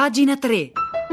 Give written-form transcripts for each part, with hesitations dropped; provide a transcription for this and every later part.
Pagina 3.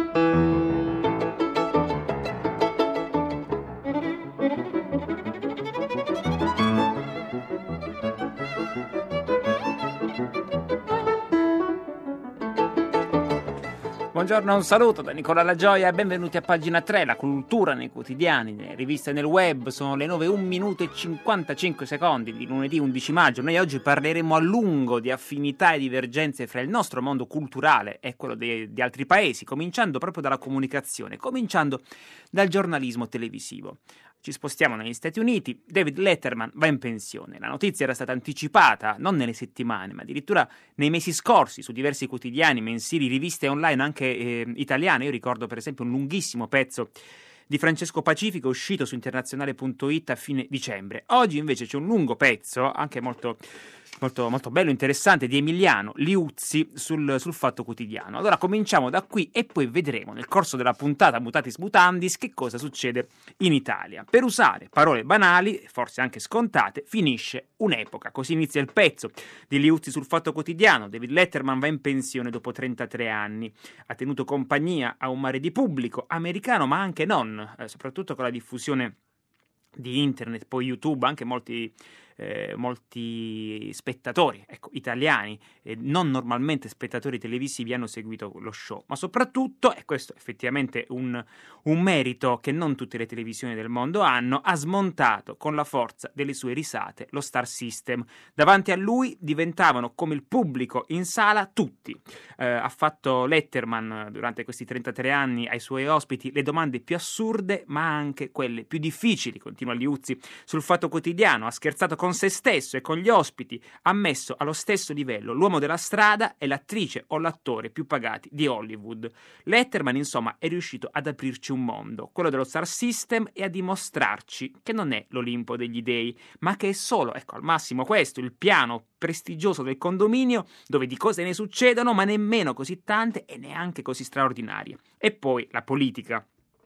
Buongiorno, un saluto da Nicola La Gioia e benvenuti a Pagina 3, la cultura nei quotidiani, nelle riviste e nel web. Sono le 9, 1 minuto e 55 secondi di lunedì 11 maggio. Noi oggi parleremo a lungo di affinità e divergenze fra il nostro mondo culturale e quello di altri paesi, cominciando proprio dalla comunicazione, cominciando dal giornalismo televisivo. Ci spostiamo negli Stati Uniti. David Letterman va in pensione. La notizia era stata anticipata non nelle settimane, ma addirittura nei mesi scorsi su diversi quotidiani, mensili, riviste online anche italiane. Io ricordo per esempio un lunghissimo pezzo di Francesco Pacifico uscito su internazionale.it a fine dicembre. Oggi invece c'è un lungo pezzo, anche molto bello, interessante, di Emiliano Liuzzi sul Fatto Quotidiano. Allora cominciamo da qui e poi vedremo nel corso della puntata Mutatis Mutandis che cosa succede in Italia. Per usare parole banali, forse anche scontate, finisce un'epoca. Così inizia il pezzo di Liuzzi sul Fatto Quotidiano. David Letterman va in pensione dopo 33 anni. Ha tenuto compagnia a un mare di pubblico americano, ma anche non, soprattutto con la diffusione di internet, poi YouTube, anche molti spettatori, italiani, non normalmente spettatori televisivi, hanno seguito lo show, ma soprattutto, e questo è effettivamente un merito che non tutte le televisioni del mondo hanno, ha smontato con la forza delle sue risate lo star system. Davanti a lui diventavano come il pubblico in sala tutti. Ha fatto Letterman durante questi 33 anni ai suoi ospiti le domande più assurde, ma anche quelle più difficili, continua Liuzzi sul Fatto Quotidiano. Ha scherzato con se stesso e con gli ospiti, ha messo allo stesso livello l'uomo della strada e l'attrice o l'attore più pagati di Hollywood. Letterman, insomma, è riuscito ad aprirci un mondo, quello dello star system, e a dimostrarci che non è l'Olimpo degli dei, ma che è solo, al massimo questo, il piano prestigioso del condominio, dove di cose ne succedono, ma nemmeno così tante e neanche così straordinarie. E poi la politica.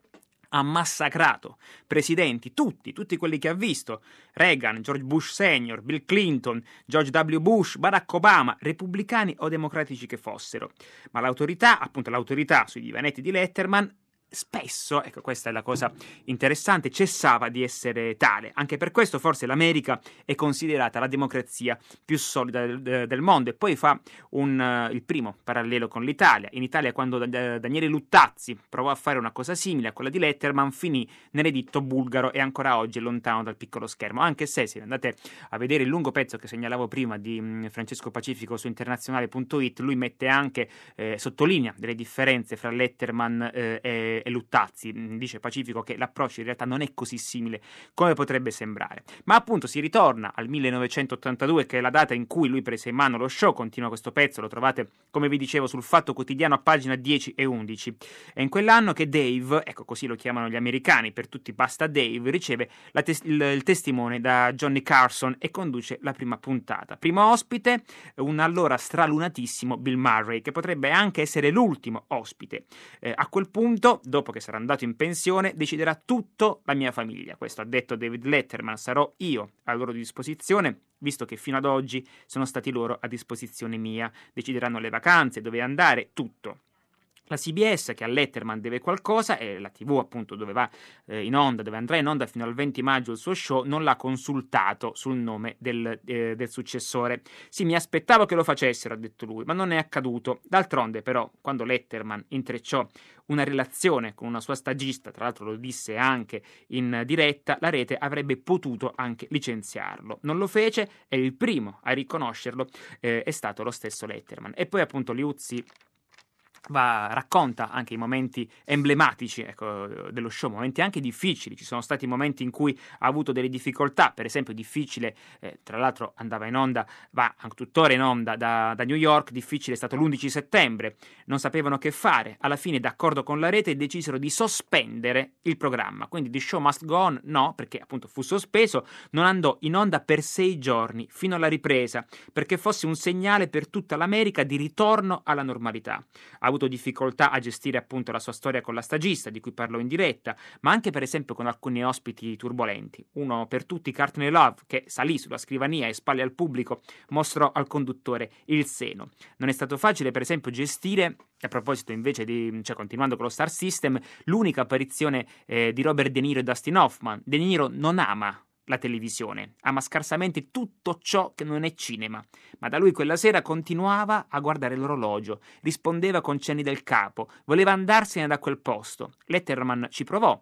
Ha massacrato presidenti, tutti quelli che ha visto: Reagan, George Bush Senior, Bill Clinton, George W. Bush, Barack Obama, repubblicani o democratici che fossero. Ma l'autorità sui divanetti di Letterman spesso, questa è la cosa interessante, cessava di essere tale. Anche per questo forse l'America è considerata la democrazia più solida del mondo. E poi fa il primo parallelo con l'Italia. In Italia, quando Daniele Luttazzi provò a fare una cosa simile a quella di Letterman, finì nell'editto bulgaro e ancora oggi è lontano dal piccolo schermo. Anche se andate a vedere il lungo pezzo che segnalavo prima di Francesco Pacifico su internazionale.it, lui mette anche, sottolinea delle differenze fra Letterman e Luttazzi. Dice Pacifico che l'approccio in realtà non è così simile come potrebbe sembrare. Ma appunto si ritorna al 1982, che è la data in cui lui prese in mano lo show. Continua questo pezzo, lo trovate, come vi dicevo, sul Fatto Quotidiano a pagina 10 e 11. È in quell'anno che Dave, così lo chiamano gli americani, per tutti basta Dave, riceve il testimone da Johnny Carson e conduce la prima puntata. Primo ospite, un allora stralunatissimo Bill Murray, che potrebbe anche essere l'ultimo ospite. A quel punto, dopo che sarà andato in pensione, deciderà tutto la mia famiglia. Questo ha detto David Letterman: sarò io a loro disposizione, visto che fino ad oggi sono stati loro a disposizione mia. Decideranno le vacanze, dove andare, tutto. La CBS, che a Letterman deve qualcosa, e la TV appunto dove andrà in onda fino al 20 maggio il suo show, non l'ha consultato sul nome del successore. Sì, mi aspettavo che lo facessero, ha detto lui, ma non è accaduto. D'altronde però, quando Letterman intrecciò una relazione con una sua stagista, tra l'altro lo disse anche in diretta, la rete avrebbe potuto anche licenziarlo. Non lo fece e il primo a riconoscerlo è stato lo stesso Letterman. E poi appunto Liuzzi racconta anche i momenti emblematici dello show, momenti anche difficili. Ci sono stati momenti in cui ha avuto delle difficoltà, per esempio difficile, tra l'altro andava in onda, va tuttora in onda da New York, difficile è stato l'11 settembre, non sapevano che fare, alla fine d'accordo con la rete decisero di sospendere il programma, quindi The Show Must Go On no, perché appunto fu sospeso, non andò in onda per 6 giorni, fino alla ripresa, perché fosse un segnale per tutta l'America di ritorno alla normalità. Ha avuto difficoltà a gestire appunto la sua storia con la stagista, di cui parlò in diretta, ma anche per esempio con alcuni ospiti turbolenti. Uno per tutti, Courtney Love, che salì sulla scrivania e spalle al pubblico mostrò al conduttore il seno. Non è stato facile per esempio gestire, a proposito invece continuando con lo Star System, l'unica apparizione di Robert De Niro e Dustin Hoffman. De Niro non ama la televisione, ama scarsamente tutto ciò che non è cinema, ma da lui quella sera continuava a guardare l'orologio, rispondeva con cenni del capo, voleva andarsene da quel posto. Letterman ci provò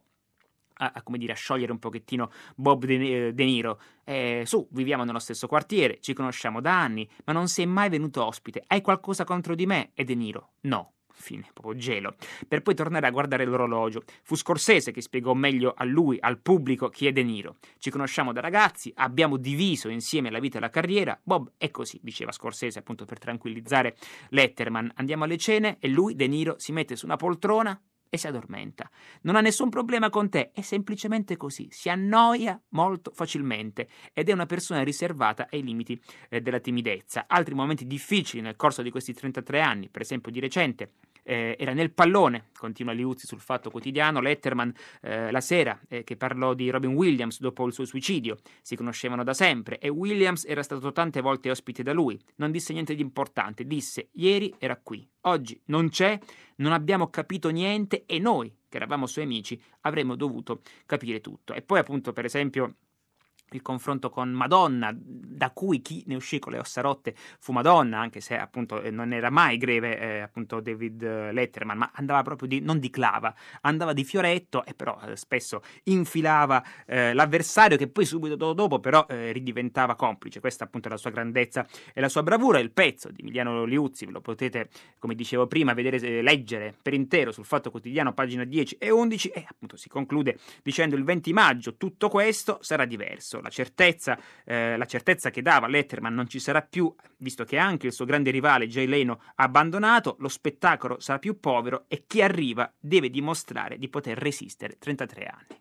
a sciogliere un pochettino Bob De Niro. Su, viviamo nello stesso quartiere, ci conosciamo da anni, ma non sei mai venuto ospite. Hai qualcosa contro di me? E De Niro: no. Fine, proprio gelo. Per poi tornare a guardare l'orologio. Fu Scorsese che spiegò meglio a lui, al pubblico, chi è De Niro. Ci conosciamo da ragazzi, abbiamo diviso insieme la vita e la carriera. Bob è così, diceva Scorsese, appunto per tranquillizzare Letterman. Andiamo alle cene e lui, De Niro, si mette su una poltrona e si addormenta. Non ha nessun problema con te, è semplicemente così, si annoia molto facilmente ed è una persona riservata ai limiti della timidezza. Altri momenti difficili nel corso di questi 33 anni, per esempio di recente, era nel pallone, continua Liuzzi sul Fatto Quotidiano, Letterman la sera che parlò di Robin Williams dopo il suo suicidio. Si conoscevano da sempre e Williams era stato tante volte ospite da lui. Non disse niente di importante, disse: ieri era qui, oggi non c'è, non abbiamo capito niente e noi, che eravamo suoi amici, avremmo dovuto capire tutto. E poi appunto per esempio il confronto con Madonna, da cui chi ne uscì con le ossa rotte fu Madonna, anche se appunto non era mai greve appunto David Letterman, ma andava proprio non di clava, andava di fioretto e però spesso infilava l'avversario, che poi subito dopo però ridiventava complice. Questa appunto è la sua grandezza e la sua bravura. Il pezzo di Emiliano Liuzzi lo potete, come dicevo prima, leggere per intero sul Fatto Quotidiano, pagina 10 e 11, e appunto si conclude dicendo: il 20 maggio tutto questo sarà diverso. La certezza che dava Letterman non ci sarà più, visto che anche il suo grande rivale Jay Leno ha abbandonato. Lo spettacolo sarà più povero e chi arriva deve dimostrare di poter resistere 33 anni.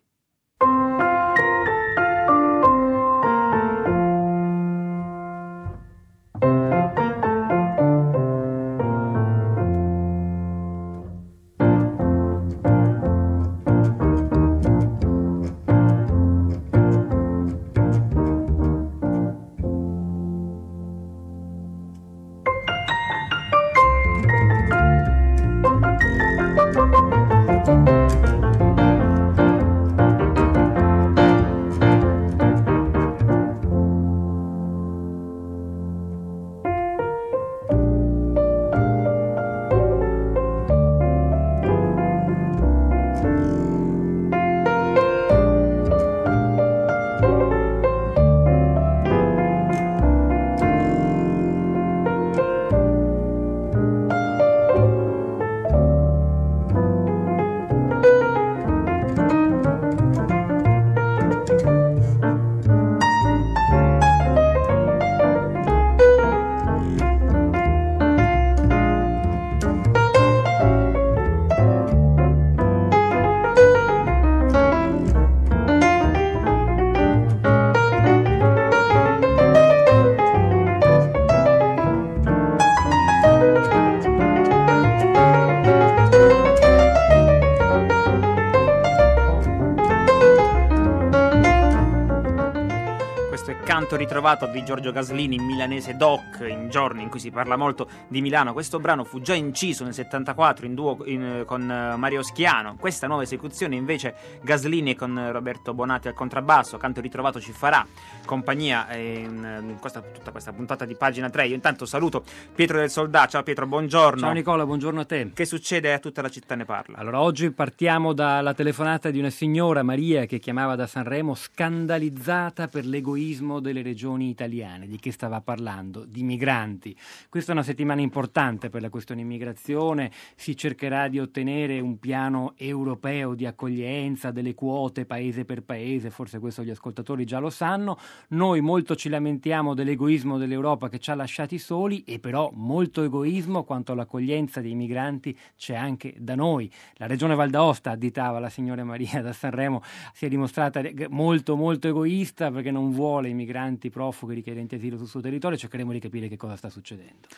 Canto ritrovato di Giorgio Gaslini in Milanese Doc, in giorni in cui si parla molto di Milano. Questo brano fu già inciso nel 74 in duo con Mario Schiano. Questa nuova esecuzione invece Gaslini con Roberto Bonatti al contrabbasso. Canto ritrovato ci farà compagnia in tutta questa puntata di Pagina 3. Io intanto saluto Pietro del Soldà. Ciao Pietro, buongiorno. Ciao Nicola, buongiorno a te. Che succede a Tutta la città ne parla? Allora, oggi partiamo dalla telefonata di una signora, Maria, che chiamava da Sanremo, scandalizzata per l'egoismo delle regioni italiane. Di che stava parlando? Di migranti. Questa è una settimana importante per la questione immigrazione. Si cercherà di ottenere un piano europeo di accoglienza, delle quote paese per paese, forse questo gli ascoltatori già lo sanno. Noi molto ci lamentiamo dell'egoismo dell'Europa che ci ha lasciati soli, e però molto egoismo quanto all'accoglienza dei migranti c'è anche da noi. La regione Val d'Aosta, additava la signora Maria da Sanremo, si è dimostrata molto molto egoista perché non vuole i migranti profughi richiedenti asilo sul suo territorio. Cercheremo di capire che cosa sta succedendo.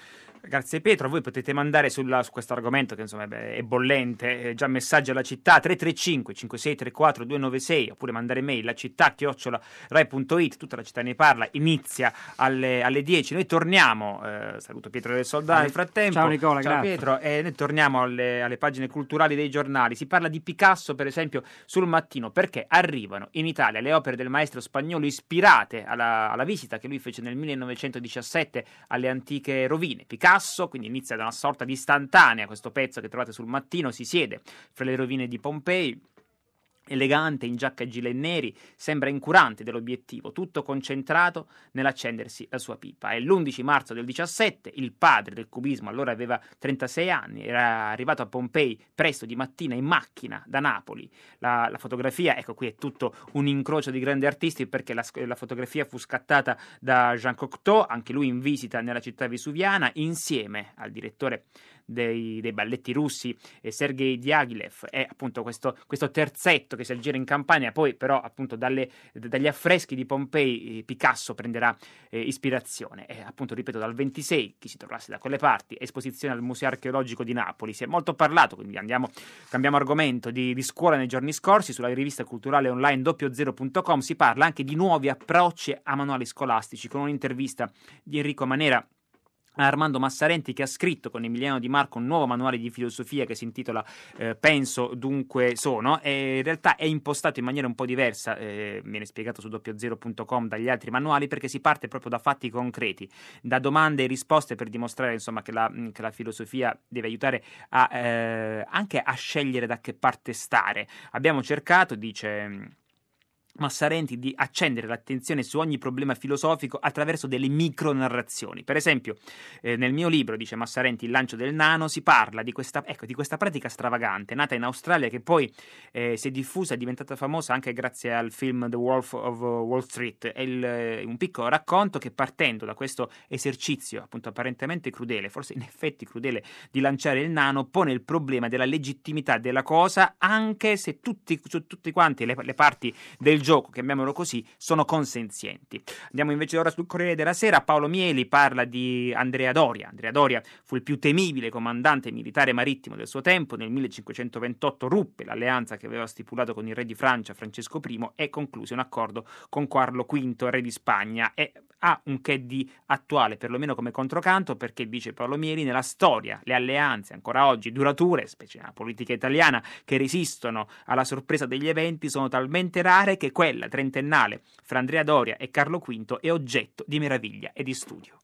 Grazie Pietro, voi potete mandare su questo argomento che insomma è bollente, già messaggi alla città 335 5634 296, oppure mandare mail la città@rai.it, tutta la città ne parla, inizia alle 10. Noi torniamo, saluto Pietro del Soldà nel frattempo. Ciao Nicola, ciao grazie. Pietro, e noi torniamo alle pagine culturali dei giornali. Si parla di Picasso per esempio sul Mattino, perché arrivano in Italia le opere del maestro spagnolo ispirate alla visita che lui fece nel 1917 alle antiche rovine. Picasso, quindi inizia da una sorta di istantanea, questo pezzo che trovate sul Mattino, si siede fra le rovine di Pompei, elegante, in giacca e gilet neri, sembra incurante dell'obiettivo, tutto concentrato nell'accendersi la sua pipa. È l'11 marzo del 17, il padre del cubismo allora aveva 36 anni, era arrivato a Pompei presto di mattina in macchina da Napoli. La fotografia, ecco qui è tutto un incrocio di grandi artisti, perché la fotografia fu scattata da Jean Cocteau, anche lui in visita nella città vesuviana, insieme al direttore dei balletti russi Sergei Diaghilev. È appunto questo terzetto che si aggira in Campania. Poi però appunto dagli affreschi di Pompei Picasso prenderà ispirazione, e appunto ripeto dal 26, chi si trovasse da quelle parti, esposizione al Museo Archeologico di Napoli. Si è molto parlato, quindi cambiamo argomento, di scuola nei giorni scorsi. Sulla rivista culturale online 00.com si parla anche di nuovi approcci a manuali scolastici, con un'intervista di Enrico Manera a Armando Massarenti, che ha scritto con Emiliano Di Marco un nuovo manuale di filosofia che si intitola Penso dunque sono, e in realtà è impostato in maniera un po' diversa, viene spiegato su 00.com, dagli altri manuali, perché si parte proprio da fatti concreti, da domande e risposte, per dimostrare insomma che la filosofia deve aiutare anche a scegliere da che parte stare. Abbiamo cercato, dice Massarenti, di accendere l'attenzione su ogni problema filosofico attraverso delle micronarrazioni. Per esempio, nel mio libro, dice Massarenti, Il lancio del nano, si parla di questa pratica stravagante, nata in Australia, che poi si è diffusa, è diventata famosa anche grazie al film The Wolf of Wall Street. È un piccolo racconto che, partendo da questo esercizio appunto apparentemente crudele, forse in effetti crudele, di lanciare il nano, pone il problema della legittimità della cosa, anche se tutti quanti le parti del gioco, chiamiamolo così, sono consenzienti. Andiamo invece ora sul Corriere della Sera. Paolo Mieli parla di Andrea Doria. Andrea Doria fu il più temibile comandante militare marittimo del suo tempo. Nel 1528 ruppe l'alleanza che aveva stipulato con il re di Francia Francesco I e concluse un accordo con Carlo V, re di Spagna, e ha un che di attuale, perlomeno come controcanto, perché, dice Paolo Mieli, nella storia le alleanze ancora oggi durature, specie nella politica italiana, che resistono alla sorpresa degli eventi, sono talmente rare che quella trentennale fra Andrea Doria e Carlo V è oggetto di meraviglia e di studio.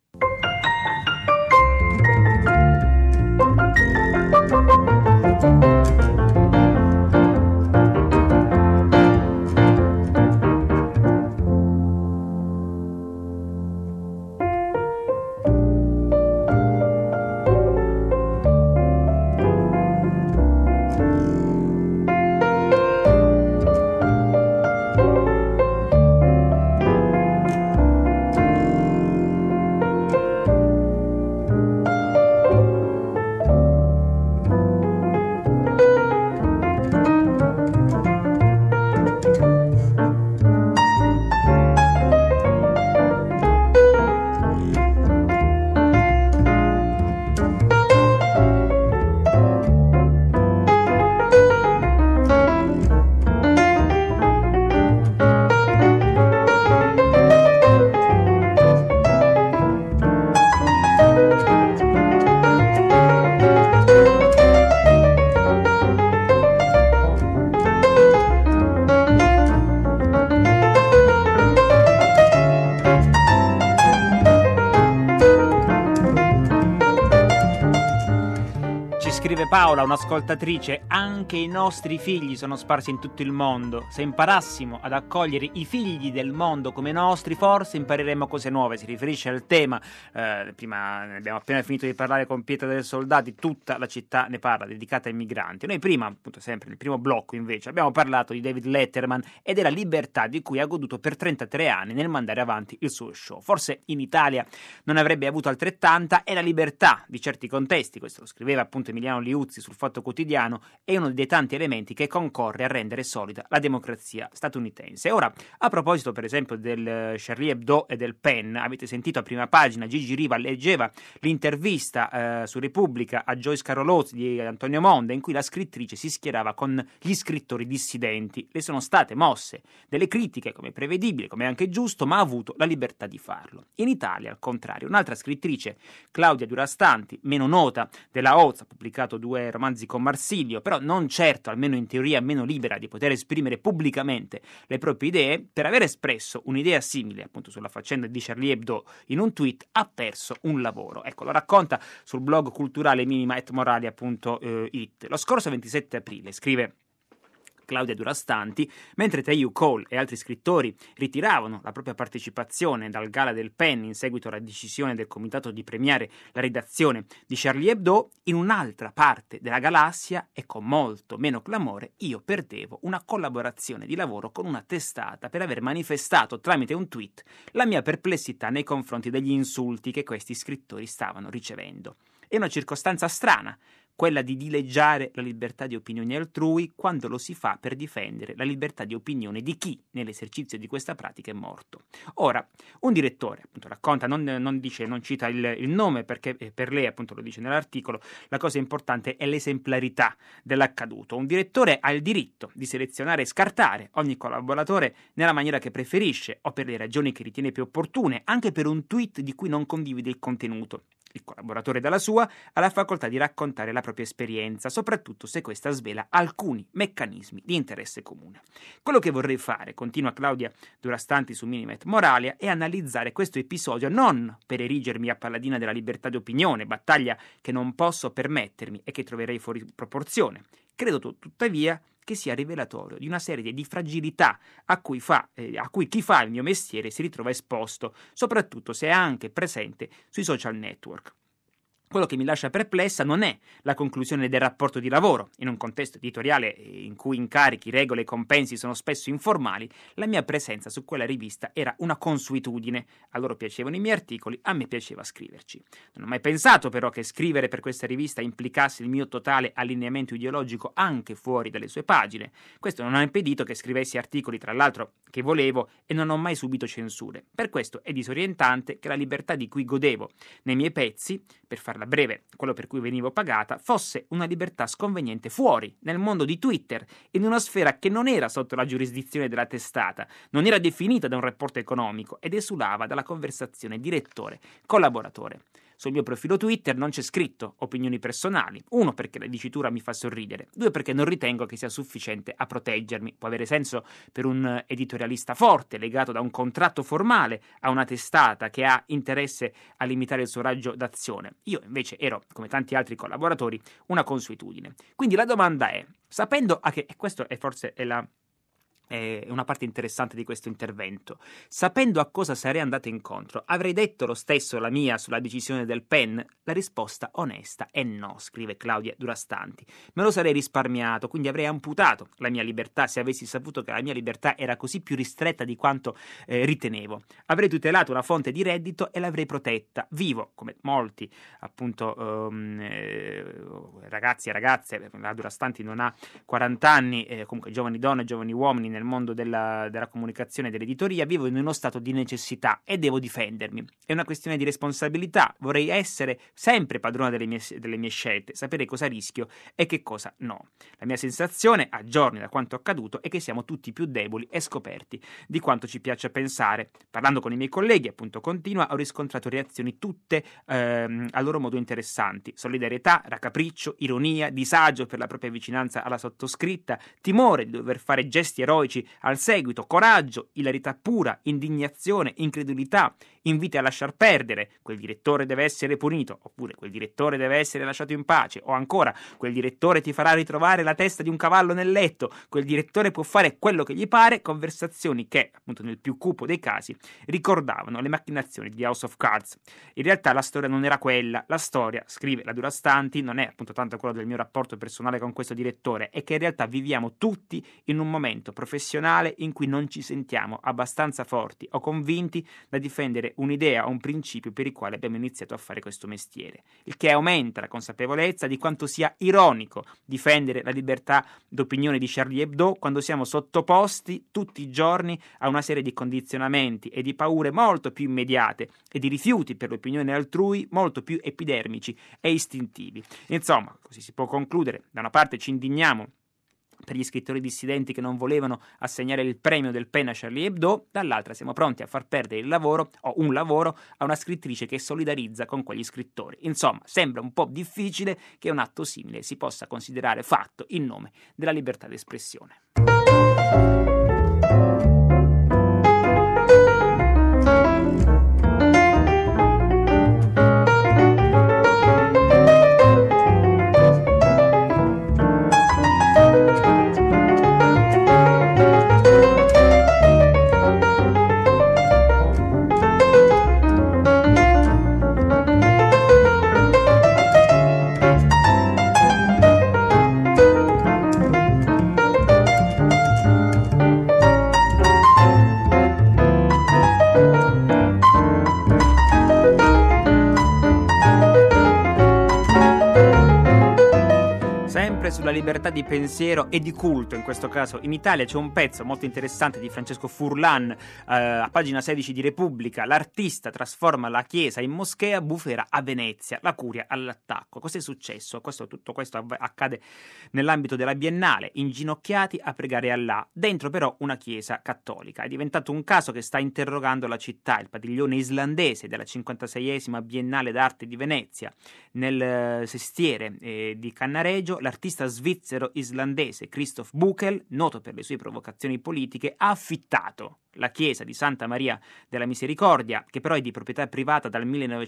Paola, un'ascoltatrice: anche i nostri figli sono sparsi in tutto il mondo. Se imparassimo ad accogliere i figli del mondo come nostri, forse impareremo cose nuove. Si riferisce al tema, prima abbiamo appena finito di parlare con Pietro del Soldati, tutta la città ne parla, dedicata ai migranti. Noi prima, appunto sempre nel primo blocco invece, abbiamo parlato di David Letterman e della libertà di cui ha goduto per 33 anni nel mandare avanti il suo show. Forse in Italia non avrebbe avuto altrettanta, e la libertà di certi contesti, questo lo scriveva appunto Emiliano Liuzzi Terluzzi sul Fatto Quotidiano, è uno dei tanti elementi che concorre a rendere solida la democrazia statunitense. Ora, a proposito per esempio del Charlie Hebdo e del Pen, avete sentito a prima pagina Gigi Riva leggeva l'intervista su Repubblica a Joyce Carolozzi di Antonio Monda, in cui la scrittrice si schierava con gli scrittori dissidenti. Le sono state mosse delle critiche, come prevedibile, come anche giusto, ma ha avuto la libertà di farlo. In Italia, al contrario, un'altra scrittrice, Claudia Durastanti, meno nota, della Oz, ha pubblicato 2 romanzi con Marsilio, però non certo, almeno in teoria, meno libera di poter esprimere pubblicamente le proprie idee. Per aver espresso un'idea simile appunto sulla faccenda di Charlie Hebdo in un tweet ha perso un lavoro. Ecco, lo racconta sul blog culturale minima.morali.it. Lo scorso 27 aprile, scrive Claudia Durastanti, mentre Teiu Cole e altri scrittori ritiravano la propria partecipazione dal Gala del Pen in seguito alla decisione del comitato di premiare la redazione di Charlie Hebdo, in un'altra parte della galassia e con molto meno clamore io perdevo una collaborazione di lavoro con una testata per aver manifestato tramite un tweet la mia perplessità nei confronti degli insulti che questi scrittori stavano ricevendo. È una circostanza strana, quella di dileggiare la libertà di opinione altrui quando lo si fa per difendere la libertà di opinione di chi nell'esercizio di questa pratica è morto. Ora, un direttore appunto racconta, non cita il nome perché per lei appunto lo dice nell'articolo, la cosa importante è l'esemplarità dell'accaduto. Un direttore ha il diritto di selezionare e scartare ogni collaboratore nella maniera che preferisce o per le ragioni che ritiene più opportune, anche per un tweet di cui non condivide il contenuto. Il collaboratore dalla sua ha la facoltà di raccontare la propria esperienza, soprattutto se questa svela alcuni meccanismi di interesse comune. Quello che vorrei fare, continua Claudia Durastanti su Minimet Moralia, è analizzare questo episodio non per erigermi a paladina della libertà di opinione, battaglia che non posso permettermi e che troverei fuori proporzione. Credo tuttavia che sia rivelatorio di una serie di fragilità a cui chi fa il mio mestiere si ritrova esposto, soprattutto se è anche presente sui social network. Quello che mi lascia perplessa non è la conclusione del rapporto di lavoro. In un contesto editoriale in cui incarichi, regole e compensi sono spesso informali, la mia presenza su quella rivista era una consuetudine. A loro piacevano i miei articoli, a me piaceva scriverci. Non ho mai pensato però che scrivere per questa rivista implicasse il mio totale allineamento ideologico anche fuori dalle sue pagine. Questo non ha impedito che scrivessi articoli, tra l'altro, che volevo e non ho mai subito censure. Per questo è disorientante che la libertà di cui godevo nei miei pezzi, per farla breve, quello per cui venivo pagata, fosse una libertà sconveniente fuori, nel mondo di Twitter, in una sfera che non era sotto la giurisdizione della testata, non era definita da un rapporto economico ed esulava dalla conversazione direttore-collaboratore. Sul mio profilo Twitter non c'è scritto opinioni personali, 1 perché la dicitura mi fa sorridere, 2 perché non ritengo che sia sufficiente a proteggermi. Può avere senso per un editorialista forte, legato da un contratto formale a una testata che ha interesse a limitare il suo raggio d'azione. Io invece ero, come tanti altri collaboratori, una consuetudine. Quindi la domanda è, sapendo che, e questo è forse è una parte interessante di questo intervento, sapendo a cosa sarei andato incontro, avrei detto lo stesso la mia sulla decisione del Pen? La risposta onesta è no, scrive Claudia Durastanti. Me lo sarei risparmiato, quindi avrei amputato la mia libertà se avessi saputo che la mia libertà era così più ristretta di quanto ritenevo. Avrei tutelato una fonte di reddito e l'avrei protetta. Vivo, come molti appunto ragazzi e ragazze, la Durastanti non ha 40 anni, comunque giovani donne e giovani uomini nel mondo della comunicazione e dell'editoria, vivo in uno stato di necessità e devo difendermi. È una questione di responsabilità, vorrei essere sempre padrona delle mie scelte, sapere cosa rischio e che cosa no. La mia sensazione, a giorni da quanto accaduto, è che siamo tutti più deboli e scoperti di quanto ci piaccia pensare. Parlando con i miei colleghi, appunto continua, ho riscontrato reazioni tutte a loro modo interessanti: solidarietà, raccapriccio, ironia, disagio per la propria vicinanza alla sottoscritta, timore di dover fare gesti eroici al seguito, coraggio, ilarità pura, indignazione, incredulità, inviti a lasciar perdere, quel direttore deve essere punito, oppure quel direttore deve essere lasciato in pace, o ancora quel direttore ti farà ritrovare la testa di un cavallo nel letto, quel direttore può fare quello che gli pare, conversazioni che, appunto nel più cupo dei casi, ricordavano le macchinazioni di House of Cards. In realtà la storia non era quella, la storia, scrive la Durastanti, non è appunto tanto quella del mio rapporto personale con questo direttore, è che in realtà viviamo tutti in un momento professionale professionale in cui non ci sentiamo abbastanza forti o convinti da difendere un'idea o un principio per il quale abbiamo iniziato a fare questo mestiere, il che aumenta la consapevolezza di quanto sia ironico difendere la libertà d'opinione di Charlie Hebdo quando siamo sottoposti tutti i giorni a una serie di condizionamenti e di paure molto più immediate e di rifiuti per l'opinione altrui molto più epidermici e istintivi. Insomma, così si può concludere: da una parte ci indigniamo per gli scrittori dissidenti che non volevano assegnare il premio del PEN a Charlie Hebdo, dall'altra siamo pronti a far perdere il lavoro o un lavoro a una scrittrice che solidarizza con quegli scrittori. Insomma, sembra un po' difficile che un atto simile si possa considerare fatto in nome della libertà d'espressione. Sulla libertà di pensiero e di culto, in questo caso in Italia, c'è un pezzo molto interessante di Francesco Furlan a pagina 16 di Repubblica. L'artista trasforma la chiesa in moschea, bufera a Venezia, la curia all'attacco. Cos'è successo? Tutto questo accade nell'ambito della Biennale, inginocchiati a pregare Allah, dentro però una chiesa cattolica. È diventato un caso che sta interrogando la città. Il padiglione islandese della 56esima Biennale d'arte di Venezia, nel sestiere di Cannaregio, l'artista svizzero-islandese Christoph Buchel, noto per le sue provocazioni politiche, ha affittato la chiesa di Santa Maria della Misericordia, che però è di proprietà privata dal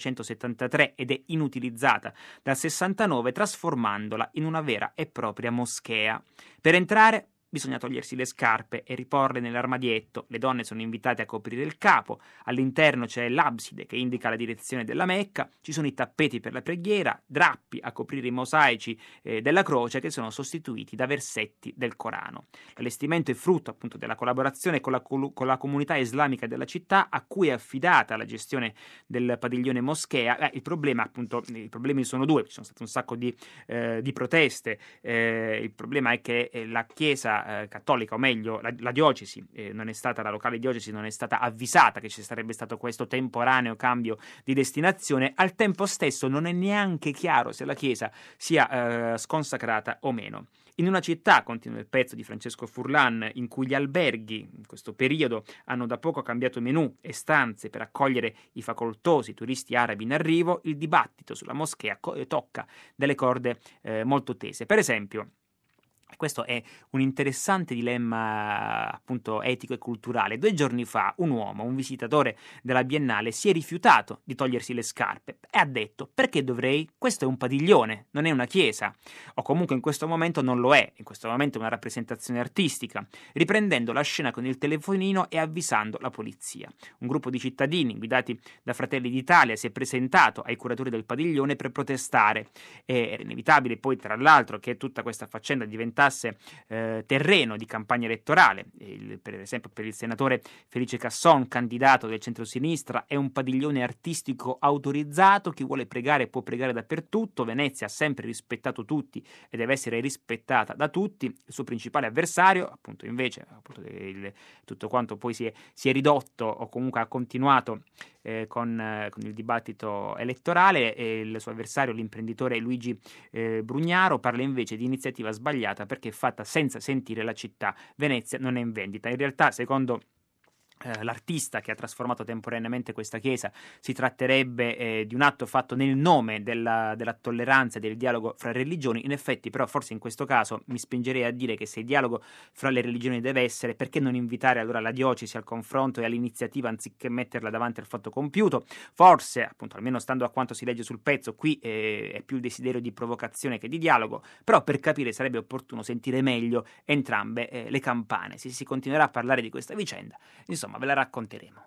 1973 ed è inutilizzata dal 69, trasformandola in una vera e propria moschea. Per entrare bisogna togliersi le scarpe e riporle nell'armadietto. Le donne sono invitate a coprire il capo. All'interno c'è l'abside che indica la direzione della Mecca. Ci sono i tappeti per la preghiera, drappi a coprire i mosaici della croce che sono sostituiti da versetti del Corano. L'allestimento è frutto appunto della collaborazione con la comunità islamica della città, a cui è affidata la gestione del padiglione moschea. I problemi sono due. Ci sono state un sacco di proteste. Il problema è che la chiesa cattolica, o meglio la diocesi, la locale diocesi non è stata avvisata che ci sarebbe stato questo temporaneo cambio di destinazione. Al tempo stesso non è neanche chiaro se la chiesa sia sconsacrata o meno. In una città, continua il pezzo di Francesco Furlan, in cui gli alberghi in questo periodo hanno da poco cambiato menù e stanze per accogliere i facoltosi turisti arabi in arrivo, il dibattito sulla moschea tocca delle corde molto tese. Per esempio, questo è un interessante dilemma appunto etico e culturale. 2 giorni fa un uomo, un visitatore della Biennale, si è rifiutato di togliersi le scarpe e ha detto: perché dovrei? Questo è un padiglione, non è una chiesa, o comunque in questo momento non lo è, in questo momento è una rappresentazione artistica, riprendendo la scena con il telefonino e avvisando la polizia. Un gruppo di cittadini guidati da Fratelli d'Italia si è presentato ai curatori del padiglione per protestare. Era inevitabile poi, tra l'altro, che tutta questa faccenda diventasse terreno di campagna elettorale. Per esempio, per il senatore Felice Casson, candidato del centrosinistra, è un padiglione artistico autorizzato, chi vuole pregare può pregare dappertutto, Venezia ha sempre rispettato tutti e deve essere rispettata da tutti. Il suo principale avversario, appunto, invece, tutto quanto poi si è ridotto, o comunque ha continuato con il dibattito elettorale, e il suo avversario, l'imprenditore Luigi Brugnaro, parla invece di iniziativa sbagliata perché è fatta senza sentire la città. Venezia non è in vendita. In realtà, secondo l'artista che ha trasformato temporaneamente questa chiesa, si tratterebbe di un atto fatto nel nome della tolleranza e del dialogo fra religioni. In effetti, però, forse in questo caso mi spingerei a dire che se il dialogo fra le religioni deve essere, perché non invitare allora la diocesi al confronto e all'iniziativa anziché metterla davanti al fatto compiuto? Forse, appunto, almeno stando a quanto si legge sul pezzo, qui è più il desiderio di provocazione che di dialogo, però per capire sarebbe opportuno sentire meglio entrambe le campane. Se si continuerà a parlare di questa vicenda, insomma, ve la racconteremo.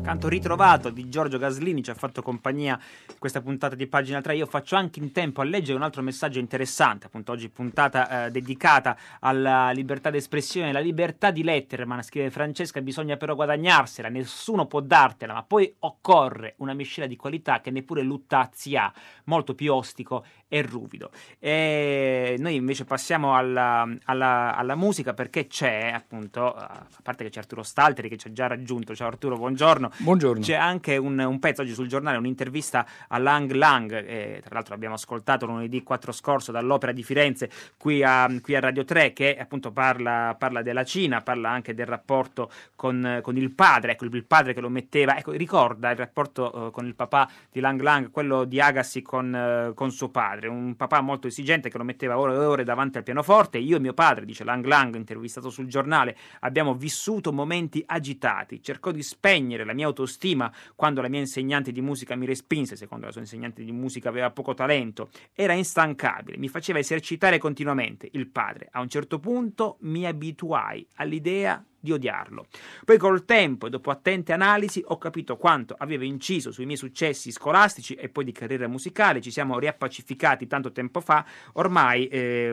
canto ritrovato di Giorgio Gaslini, ci ha fatto compagnia in questa puntata di Pagina 3. Io faccio anche in tempo a leggere un altro messaggio interessante, appunto oggi puntata dedicata alla libertà d'espressione, la libertà di Letterman. Scrive Francesca: bisogna però guadagnarsela, nessuno può dartela, ma poi occorre una miscela di qualità che neppure Luttazzi ha, molto più ostico e ruvido. E noi invece passiamo alla musica, perché c'è appunto, a parte che c'è Arturo Stalteri che ci ha già raggiunto. Ciao Arturo, buongiorno. Buongiorno. C'è anche un pezzo oggi sul giornale, un'intervista a Lang Lang, tra l'altro l'abbiamo ascoltato lunedì 4 scorso dall'Opera di Firenze qui a Radio 3, che appunto parla della Cina, parla anche del rapporto con il padre, ecco, il padre che lo metteva, ecco, ricorda il rapporto con il papà di Lang Lang, quello di Agassi con suo padre, un papà molto esigente che lo metteva ore e ore davanti al pianoforte. Io e mio padre, dice Lang Lang, intervistato sul giornale, abbiamo vissuto momenti agitati, cercò di spegnere la mia autostima quando la mia insegnante di musica mi respinse, secondo la sua insegnante di musica aveva poco talento, era instancabile, mi faceva esercitare continuamente. Il padre, a un certo punto mi abituai all'idea di odiarlo. Poi col tempo e dopo attente analisi ho capito quanto aveva inciso sui miei successi scolastici e poi di carriera musicale. Ci siamo riappacificati tanto tempo fa, ormai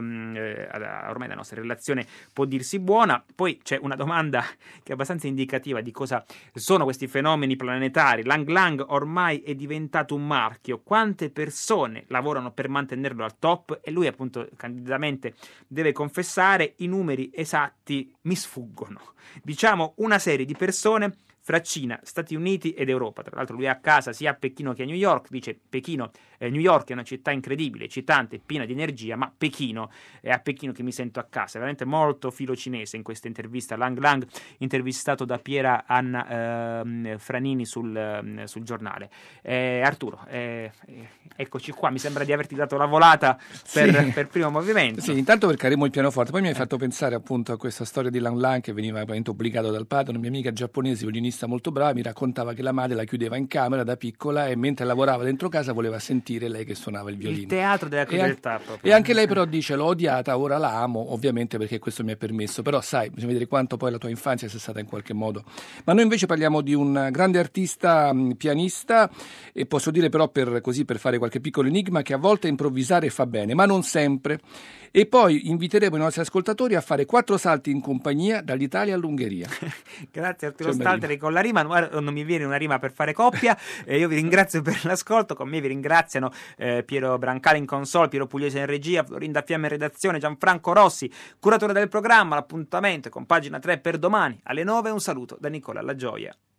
la nostra relazione può dirsi buona. Poi c'è una domanda che è abbastanza indicativa di cosa sono questi fenomeni planetari. Lang Lang ormai è diventato un marchio, quante persone lavorano per mantenerlo al top? E lui appunto candidamente deve confessare: i numeri esatti mi sfuggono. Diciamo una serie di persone fra Cina, Stati Uniti ed Europa. Tra l'altro lui è a casa sia a Pechino che a New York. Dice New York è una città incredibile, eccitante, piena di energia, ma Pechino è a Pechino che mi sento a casa. È veramente molto filo cinese in questa intervista. Lang Lang, intervistato da Piera Anna Franini sul giornale. Arturo, eccoci qua, mi sembra di averti dato la volata per primo movimento. Sì, intanto perché avremo il pianoforte, poi mi hai fatto pensare appunto a questa storia di Lang Lang che veniva obbligato dal padre. Una mia amica giapponese, violinista molto brava, mi raccontava che la madre la chiudeva in camera da piccola e mentre lavorava dentro casa voleva sentire lei che suonava il violino. Il teatro della crudeltà proprio. E anche lei però dice: l'ho odiata, ora la amo, ovviamente perché questo mi è permesso, però sai, bisogna vedere quanto poi la tua infanzia sia stata in qualche modo. Ma noi invece parliamo di un grande artista, pianista, e posso dire però per fare qualche piccolo enigma che a volte improvvisare fa bene, ma non sempre. E poi inviteremo i nostri ascoltatori a fare 4 salti in compagnia dall'Italia all'Ungheria. Grazie Arturo Stalteri con la rima. Non mi viene una rima per fare coppia. Io vi ringrazio per l'ascolto. Con me vi ringraziano Piero Brancale in console, Piero Pugliese in regia, Florinda Fiamma in redazione, Gianfranco Rossi, curatore del programma. L'appuntamento è con Pagina 3 per domani alle 9. Un saluto da Nicola La Gioia.